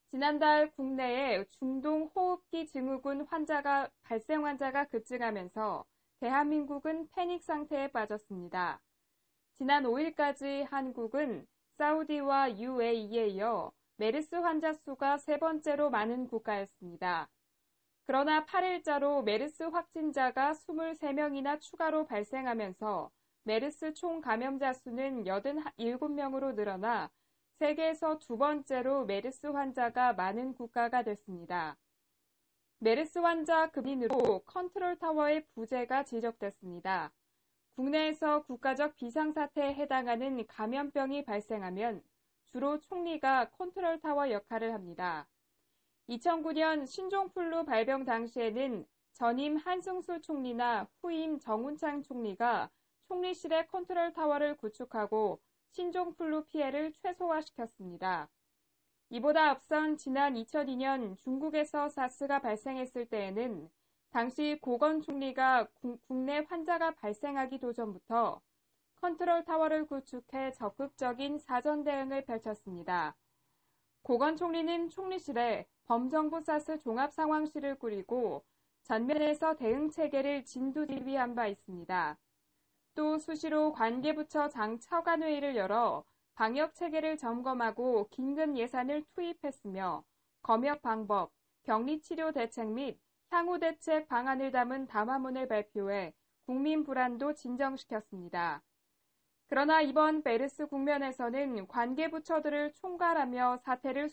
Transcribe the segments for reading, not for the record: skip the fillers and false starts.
지난달 국내에 중동호흡기 증후군 발생 환자가 급증하면서 대한민국은 패닉 상태에 빠졌습니다. 지난 5일까지 한국은 사우디와 UAE에 이어 메르스 환자 수가 세 번째로 많은 국가였습니다. 그러나 8일자로 메르스 확진자가 23명이나 추가로 발생하면서 메르스 총 감염자 수는 87명으로 늘어나 세계에서 두 번째로 메르스 환자가 많은 국가가 됐습니다. 메르스 환자 급인으로 컨트롤타워의 부재가 지적됐습니다. 국내에서 국가적 비상사태에 해당하는 감염병이 발생하면 주로 총리가 컨트롤타워 역할을 합니다. 2009년 신종플루 발병 당시에는 전임 한승수 총리나 후임 정운창 총리가 총리실의 컨트롤타워를 구축하고 신종플루 피해를 최소화시켰습니다. 이보다 앞선 지난 2002년 중국에서 사스가 발생했을 때에는 당시 고건 총리가 국내 환자가 발생하기도 전부터 컨트롤타워를 구축해 적극적인 사전 대응을 펼쳤습니다. 고건 총리는 총리실에 범정부 사스 종합상황실을 꾸리고 전면에서 대응 체계를 진두지휘한 바 있습니다. 또 수시로 관계부처 장차관회의를 열어 방역 체계를 점검하고 긴급 예산을 투입했으며 검역 방법, 격리 치료 대책 및 향후 대책 방안을 담은 담화문을 발표해 국민 불안도 진정시켰습니다. 그러나 이번 메르스 국면에서는 관계부처들을 총괄하며 사태를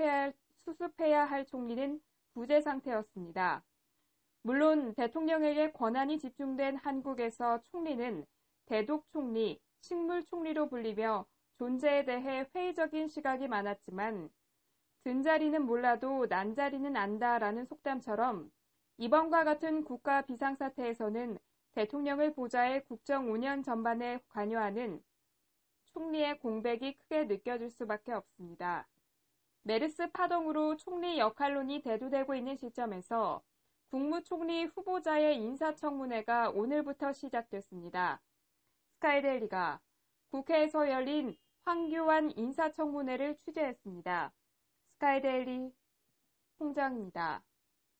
수습해야 할 총리는 부재 상태였습니다. 물론 대통령에게 권한이 집중된 한국에서 총리는 대독총리, 식물총리로 불리며 존재에 대해 회의적인 시각이 많았지만 든 자리는 몰라도 난 자리는 안다라는 속담처럼 이번과 같은 국가 비상사태에서는 대통령을 보좌해 국정 운영 전반에 관여하는 총리의 공백이 크게 느껴질 수밖에 없습니다. 메르스 파동으로 총리 역할론이 대두되고 있는 시점에서 국무총리 후보자의 인사청문회가 오늘부터 시작됐습니다. 스카이데일리가 국회에서 열린 황교안 인사청문회를 취재했습니다. 스카이데일리 홍정입니다.